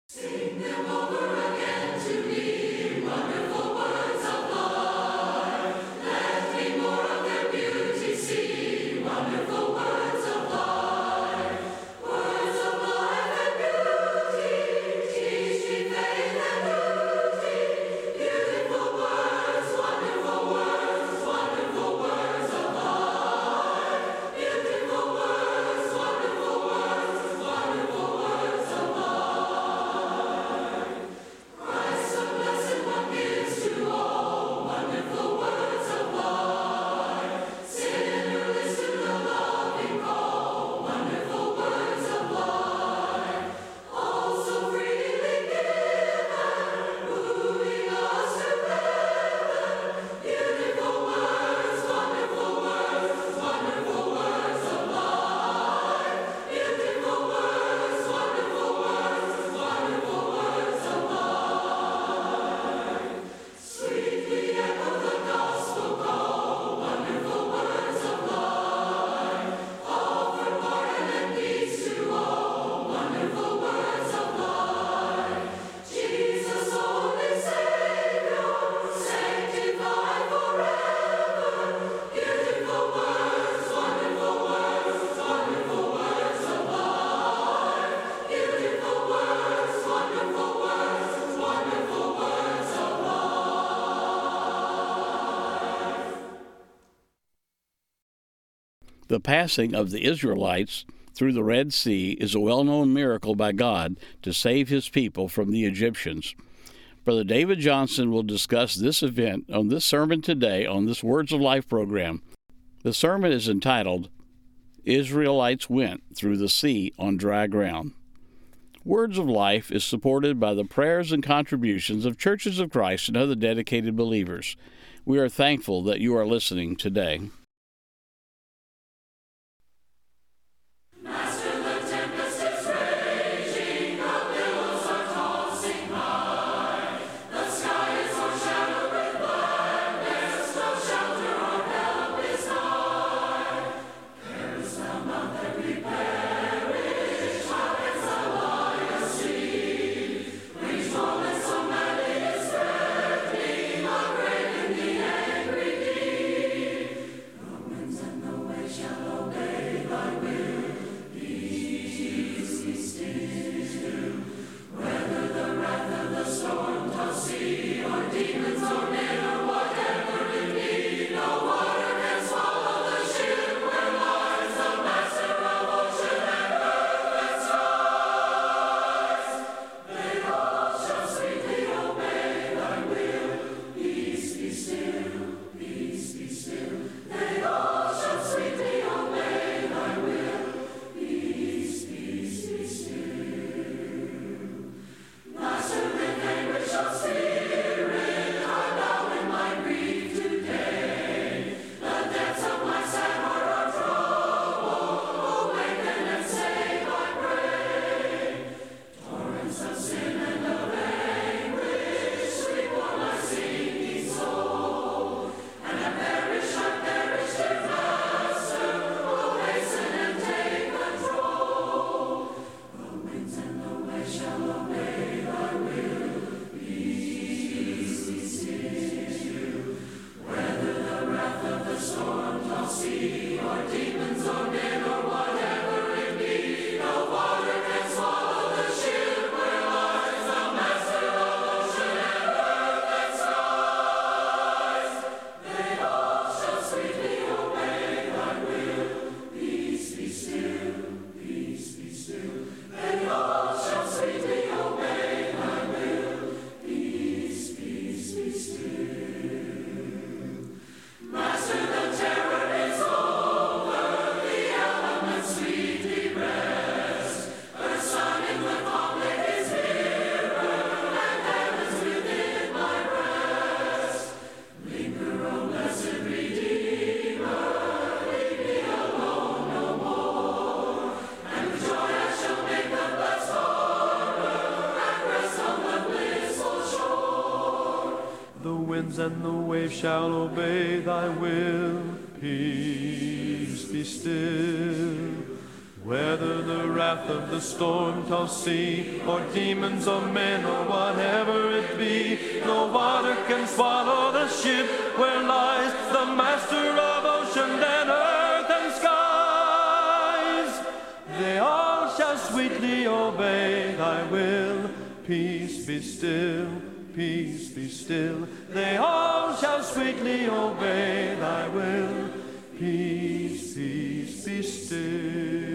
Sing them over again to me, wonderful words of life. Let me more of their beauty see, wonderful words of life. Words of life and beauty, teach me faith and duty. Beautiful words, wonderful words, wonderful words of life. Beautiful words, wonderful words, wonderful words of life. Christ, the blessed one, gives to all wonderful words of life. Sinner, listen to the loving call, wonderful words of life. All so freely given, moving us to heaven. Beautiful words, wonderful words, wonderful words of life. Beautiful words, wonderful words, wonderful words of life. Sweetly echo the gospel call, wonderful words of life. Offer pardon and peace to all, wonderful words of life. Jesus, only Savior, sanctified forever. Beautiful words, wonderful words, wonderful words of life. Beautiful words, wonderful words, wonderful words of life. The passing of the Israelites through the Red Sea is a well-known miracle by God to save his people from the Egyptians. Brother David Johnson will discuss this event on this sermon today on this Words of Life program. The sermon is entitled, Israelites Went Through the Sea on Dry Ground. Words of Life is supported by the prayers and contributions of Churches of Christ and other dedicated believers. We are thankful that you are listening today. Master, the tempest is raging, the billows are tossing high. The sky is o'ershadowed with blackness, no shelter or help is nigh. Carest thou not that we perish? How canst thou lie asleep? Winged torment so madly is threatening, unbreaking the angry deep. The winds and the waves shall obey thy will. Peace be still. Whether the wrath of the storm tossed sea, or demons, or men, or whatever it be, no water can swallow the ship where lies the Master of ocean and earth and skies. They all shall sweetly obey thy will. Peace be still, peace be still. They all shall sweetly obey thy will. Peace, peace be still. Master, with anguish of spirit, I bow in my grief today. The depths of my sad heart are troubled. Awaken and save, I pray. Torrents of sin and of anguish sweep o'er my sinking soul. And I perish, dear Master. Oh, hasten and take control. The winds and the waves shall obey thy will. Peace be still. Whether the wrath of the storm tossed sea, or demons, or men, or whatever it be, no water can swallow the ship where lies the Master of ocean and earth and skies. They all shall sweetly obey thy will. Peace be still, peace be still. They all shall sweetly obey thy will. Peace, peace be still. Master, the terror is over, the elements sweetly rest. Earth's sun in the calm lake is nearer, and heaven's within my breast. Linger, O blessed Redeemer, leave me alone no more. And with joy I shall make the blessed harbor, and rest on the blissful shore. The winds and the waves shall obey thy will. Peace be still. Whether the wrath of the storm-tossed sea, or demons or men, or whatever it be, no water can swallow the ship where lies the master of ocean and earth and skies. They all shall sweetly obey thy will. Peace be still, peace be still. They all shall sweetly obey thy will. Peace, peace be still.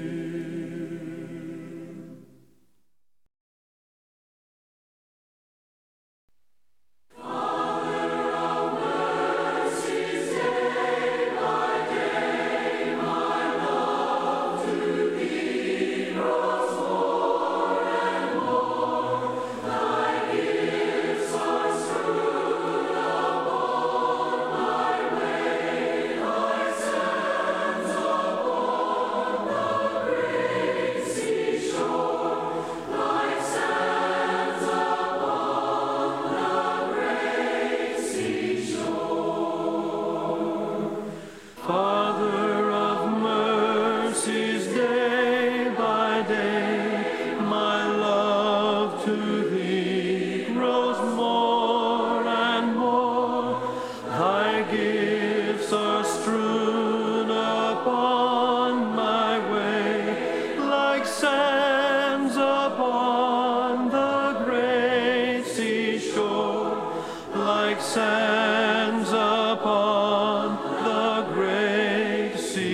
Sands upon the great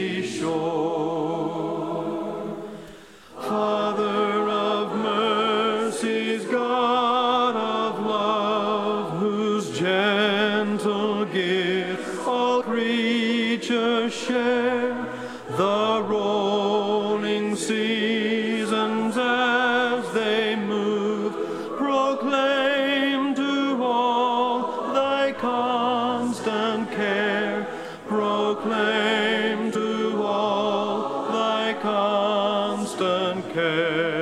seashore. Father of mercies, God of love, whose gentle gift all creatures share, the rolling seasons as they move proclaim to all thy constant care, proclaim to all thy constant care.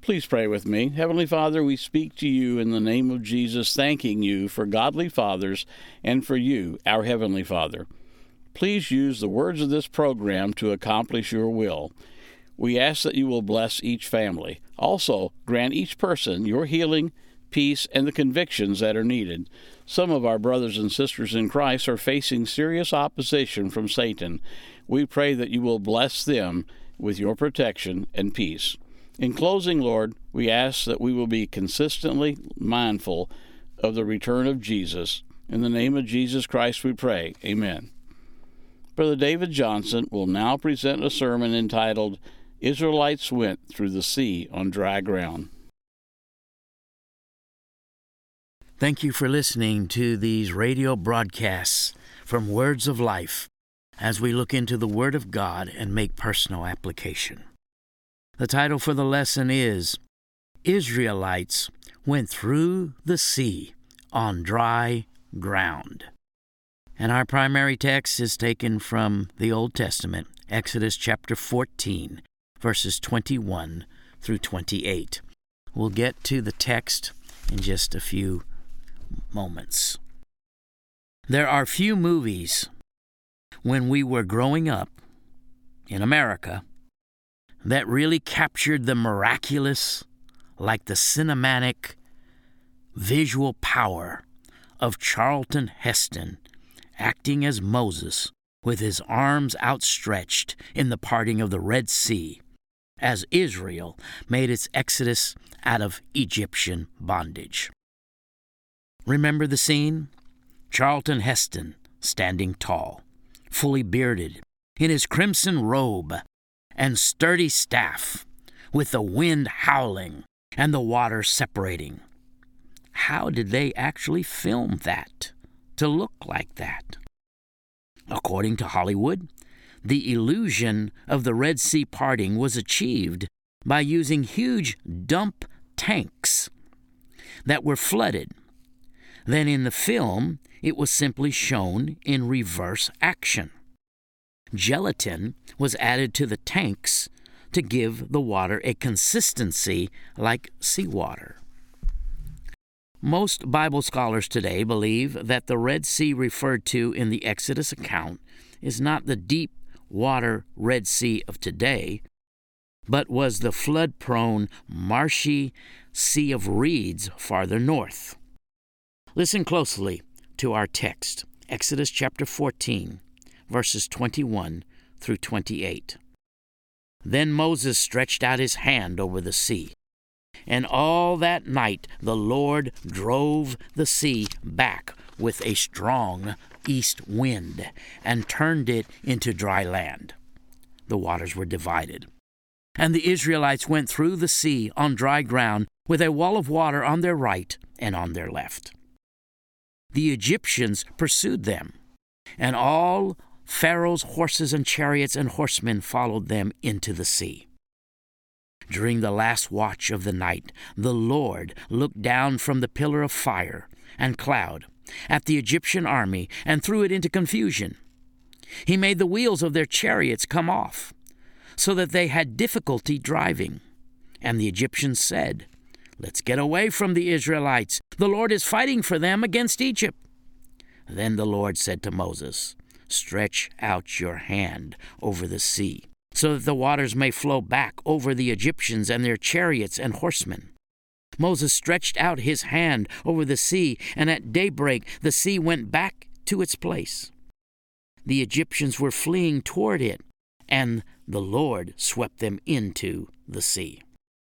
Please pray with me. Heavenly Father, we speak to you in the name of Jesus, thanking you for godly fathers and for you, our Heavenly Father. Please use the words of this program to accomplish your will. We ask that you will bless each family. Also, grant each person your healing, peace, and the convictions that are needed. Some of our brothers and sisters in Christ are facing serious opposition from Satan. We pray that you will bless them with your protection and peace. In closing, Lord, we ask that we will be consistently mindful of the return of Jesus. In the name of Jesus Christ we pray. Amen. Brother David Johnson will now present a sermon entitled, Israelites Went Through the Sea on Dry Ground. Thank you for listening to these radio broadcasts from Words of Life as we look into the Word of God and make personal application. The title for the lesson is, Israelites Went Through the Sea on Dry Ground. And our primary text is taken from the Old Testament, Exodus chapter 14, verses 21 through 28. We'll get to the text in just a few moments. There are few movies when we were growing up in America that really captured the miraculous, like the cinematic visual power of Charlton Heston acting as Moses with his arms outstretched in the parting of the Red Sea as Israel made its exodus out of Egyptian bondage. Remember the scene? Charlton Heston standing tall, fully bearded, in his crimson robe and sturdy staff, with the wind howling and the water separating. How did they actually film that to look like that? According to Hollywood, the illusion of the Red Sea parting was achieved by using huge dump tanks that were flooded. Then in the film, it was simply shown in reverse action. Gelatin was added to the tanks to give the water a consistency like seawater. Most Bible scholars today believe that the Red Sea referred to in the Exodus account is not the deep water Red Sea of today, but was the flood-prone, marshy Sea of Reeds farther north. Listen closely to our text, Exodus chapter 14, verses 21 through 28. Then Moses stretched out his hand over the sea, and all that night the Lord drove the sea back with a strong east wind and turned it into dry land. The waters were divided, and the Israelites went through the sea on dry ground with a wall of water on their right and on their left. The Egyptians pursued them, and all Pharaoh's horses and chariots and horsemen followed them into the sea. During the last watch of the night, the Lord looked down from the pillar of fire and cloud at the Egyptian army and threw it into confusion. He made the wheels of their chariots come off, so that they had difficulty driving. And the Egyptians said, "Let's get away from the Israelites. The Lord is fighting for them against Egypt." Then the Lord said to Moses, "Stretch out your hand over the sea, so that the waters may flow back over the Egyptians and their chariots and horsemen." Moses stretched out his hand over the sea, and at daybreak the sea went back to its place. The Egyptians were fleeing toward it, and the Lord swept them into the sea.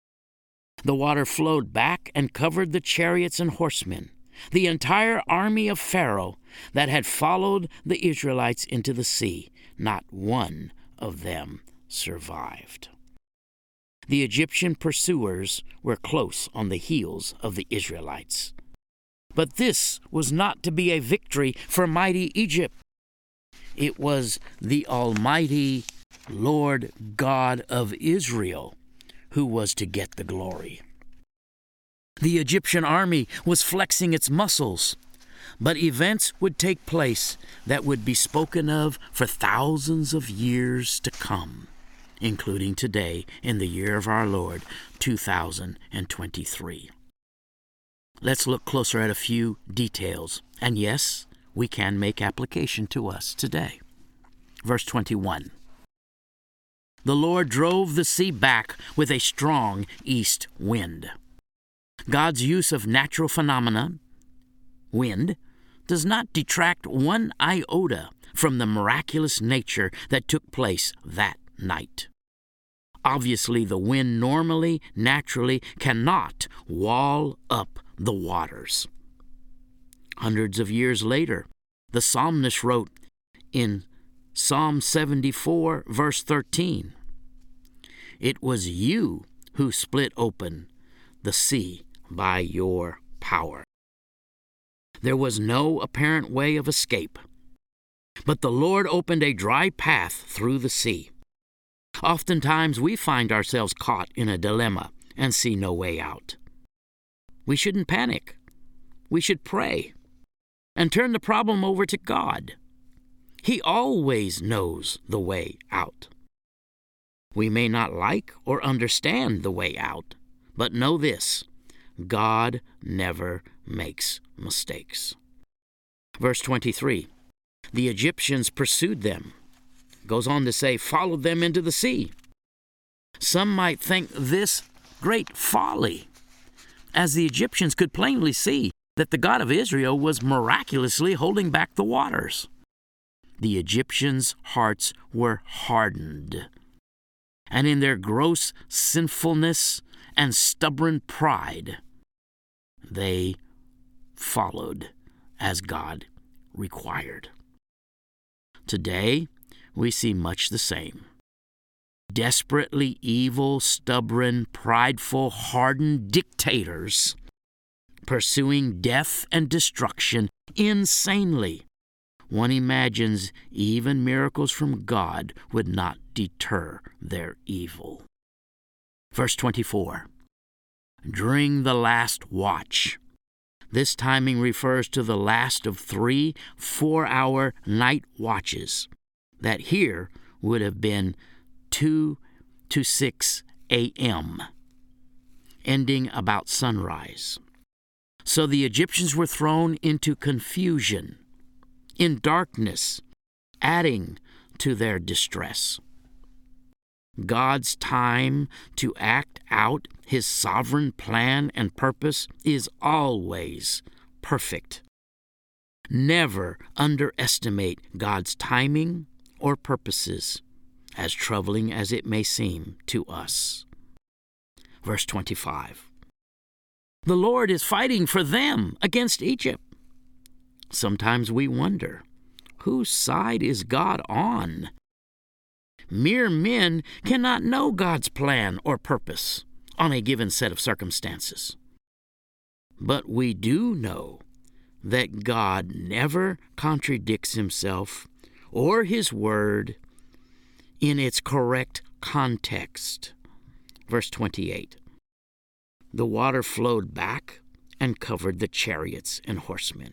The water flowed back and covered the chariots and horsemen, the entire army of Pharaoh that had followed the Israelites into the sea. Not one of them survived. The Egyptian pursuers were close on the heels of the Israelites. But this was not to be a victory for mighty Egypt. It was the Almighty Lord God of Israel who was to get the glory. The Egyptian army was flexing its muscles, but events would take place that would be spoken of for thousands of years to come. including today in the year of our Lord, 2023. Let's look closer at a few details, and yes, we can make application to us today. Verse 21. The Lord drove the sea back with a strong east wind. God's use of natural phenomena, wind, does not detract one iota from the miraculous nature that took place that night. Obviously, the wind naturally cannot wall up the waters. Hundreds of years later, the psalmist wrote in Psalm 74, verse 13, "It was you who split open the sea by your power." There was no apparent way of escape, but the Lord opened a dry path through the sea. Oftentimes we find ourselves caught in a dilemma and see no way out. We shouldn't panic. We should pray and turn the problem over to God. He always knows the way out. We may not like or understand the way out, but know this: God never makes mistakes. Verse 23, the Egyptians pursued them. Goes on to say, followed them into the sea. Some might think this great folly, as the Egyptians could plainly see that the God of Israel was miraculously holding back the waters. The Egyptians' hearts were hardened, and in their gross sinfulness and stubborn pride, they followed as God required. Today, we see much the same. Desperately evil, stubborn, prideful, hardened dictators pursuing death and destruction insanely. One imagines even miracles from God would not deter their evil. Verse 24. During the last watch. This timing refers to the last of 3 4-hour night watches that here would have been 2 to 6 a.m., ending about sunrise. So the Egyptians were thrown into confusion, in darkness, adding to their distress. God's time to act out His sovereign plan and purpose is always perfect. Never underestimate God's timing or purposes, as troubling as it may seem to us. Verse 25. The Lord is fighting for them against Egypt. Sometimes we wonder, whose side is God on? Mere men cannot know God's plan or purpose on a given set of circumstances. But we do know that God never contradicts Himself or His Word in its correct context. Verse 28. The water flowed back and covered the chariots and horsemen.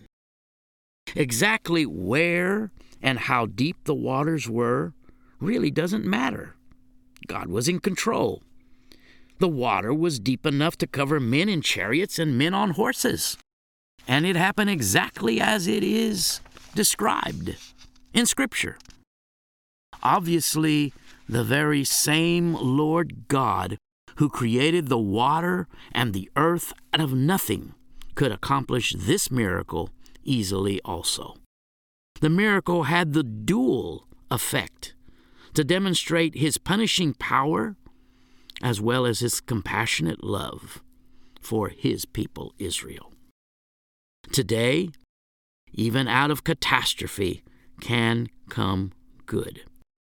Exactly where and how deep the waters were really doesn't matter. God was in control. The water was deep enough to cover men in chariots and men on horses. And it happened exactly as it is described in Scripture. Obviously, the very same Lord God who created the water and the earth out of nothing could accomplish this miracle easily also. The miracle had the dual effect to demonstrate His punishing power as well as His compassionate love for His people Israel. Today, even out of catastrophe can come good.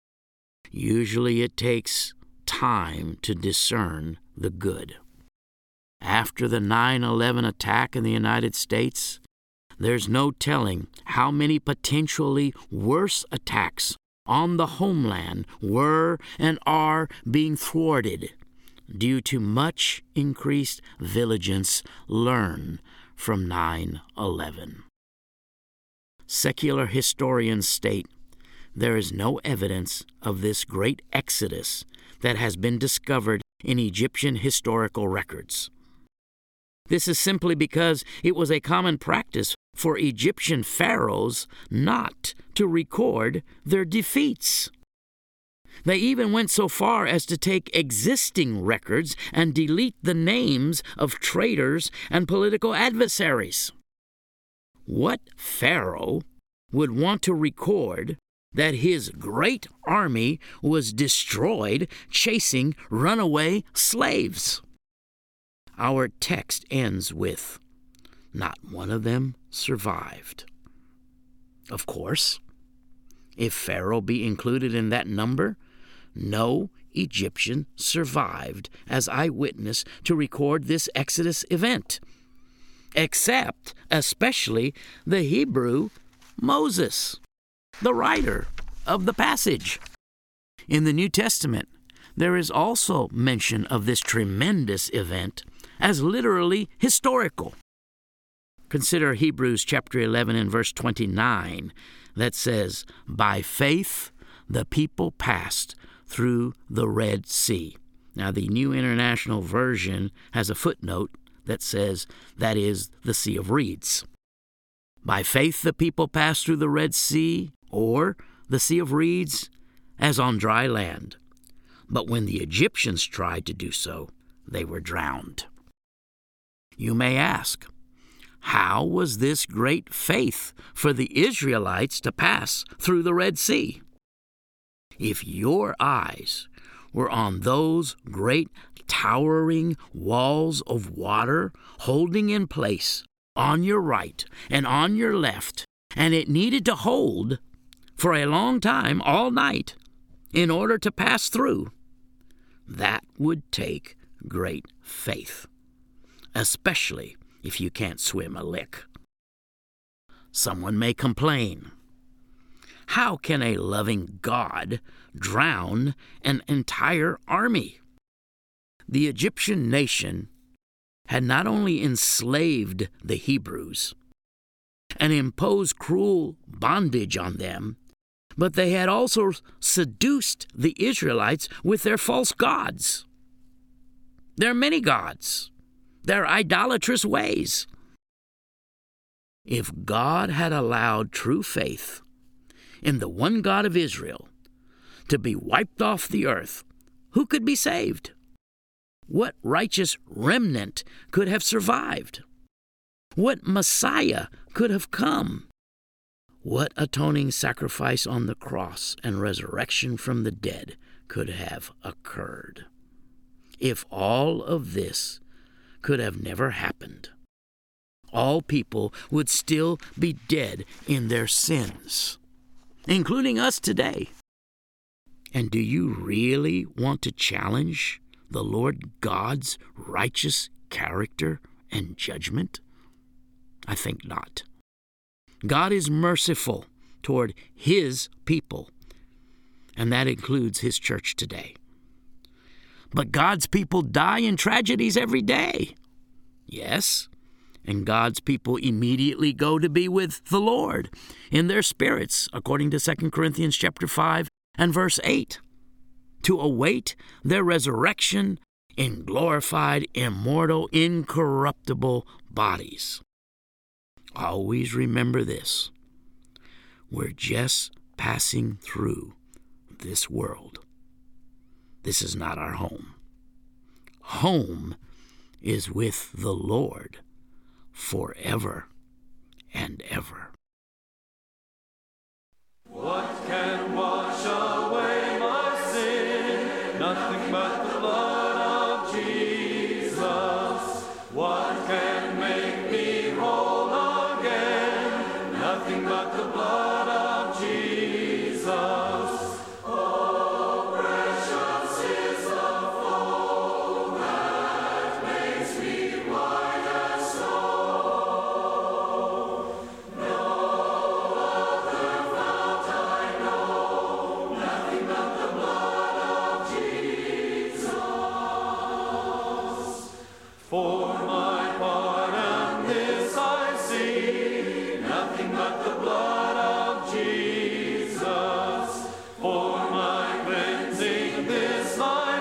Usually it takes time to discern the good. After the 9/11 attack in the United States, there's no telling how many potentially worse attacks on the homeland were and are being thwarted due to much increased vigilance learned from 9/11. Secular historians state there is no evidence of this great exodus that has been discovered in Egyptian historical records. This is simply because it was a common practice for Egyptian pharaohs not to record their defeats. They even went so far as to take existing records and delete the names of traitors and political adversaries. What pharaoh would want to record that his great army was destroyed chasing runaway slaves? Our text ends with, "Not one of them survived." Of course, if Pharaoh be included in that number, no Egyptian survived as eyewitness to record this Exodus event, except especially the Hebrew Moses, the writer of the passage. In the New Testament, there is also mention of this tremendous event as literally historical. Consider Hebrews chapter 11 and verse 29 that says, "By faith the people passed through the Red Sea." Now, the New International Version has a footnote that says that is the Sea of Reeds. By faith the people passed through the Red Sea, or the Sea of Reeds, as on dry land. But when the Egyptians tried to do so, they were drowned. You may ask, how was this great faith for the Israelites to pass through the Red Sea? If your eyes were on those great towering walls of water holding in place on your right and on your left, and it needed to hold for a long time, all night, in order to pass through, that would take great faith, especially if you can't swim a lick. Someone may complain, how can a loving God drown an entire army? The Egyptian nation had not only enslaved the Hebrews and imposed cruel bondage on them, but they had also seduced the Israelites with their false gods, their many gods, their idolatrous ways. If God had allowed true faith in the one God of Israel to be wiped off the earth, who could be saved? What righteous remnant could have survived? What Messiah could have come? What atoning sacrifice on the cross and resurrection from the dead could have occurred? If all of this could have never happened, all people would still be dead in their sins, including us today. And do you really want to challenge the Lord God's righteous character and judgment? I think not. God is merciful toward His people, and that includes His church today. But God's people die in tragedies every day. Yes, and God's people immediately go to be with the Lord in their spirits, according to 2 Corinthians chapter 5 and verse 8, to await their resurrection in glorified, immortal, incorruptible bodies. Always remember this. We're just passing through this world. This is not our home. Home is with the Lord forever and ever. What can wash away my sin? Nothing but the blood of Jesus. What can make me whole again? Nothing but the blood of Jesus. Oh, precious is the flow that makes me white as snow. No other fount I know, nothing but the blood of Jesus. For my part and this I see, nothing but the blood of Jesus. For my cleansing this I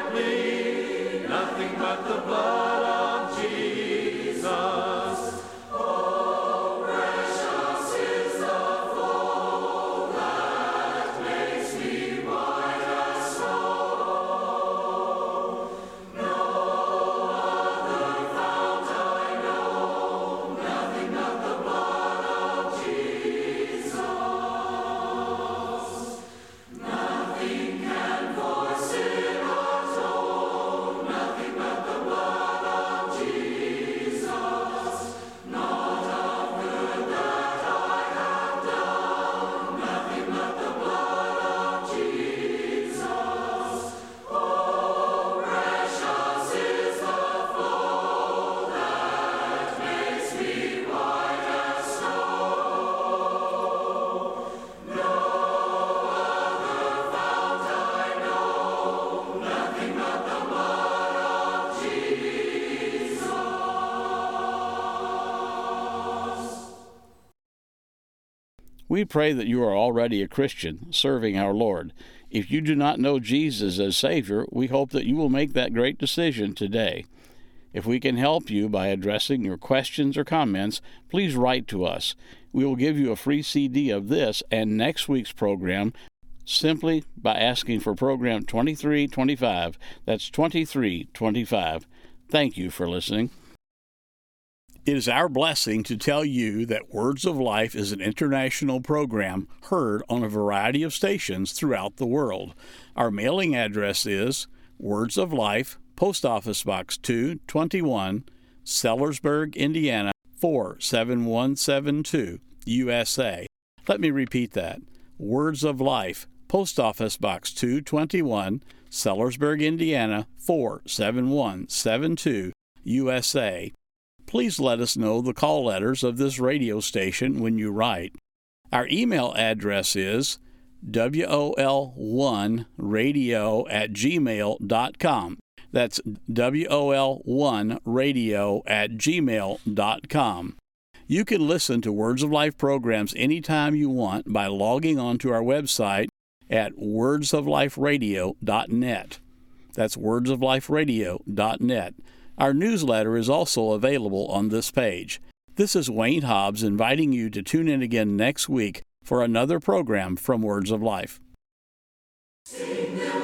We pray that you are already a Christian, serving our Lord. If you do not know Jesus as Savior, we hope that you will make that great decision today. If we can help you by addressing your questions or comments, please write to us. We will give you a free CD of this and next week's program simply by asking for program 2325. That's 2325. Thank you for listening. It is our blessing to tell you that Words of Life is an international program heard on a variety of stations throughout the world. Our mailing address is Words of Life, Post Office Box 221, Sellersburg, Indiana 47172, USA. Let me repeat that. Words of Life, Post Office Box 221, Sellersburg, Indiana 47172, USA. Please let us know the call letters of this radio station when you write. Our email address is wol1radio@gmail.com. That's wol1radio@gmail.com. You can listen to Words of Life programs anytime you want by logging on to our website at wordsofliferadio.net. That's wordsofliferadio.net. Our newsletter is also available on this page. This is Wayne Hobbs inviting you to tune in again next week for another program from Words of Life. Sing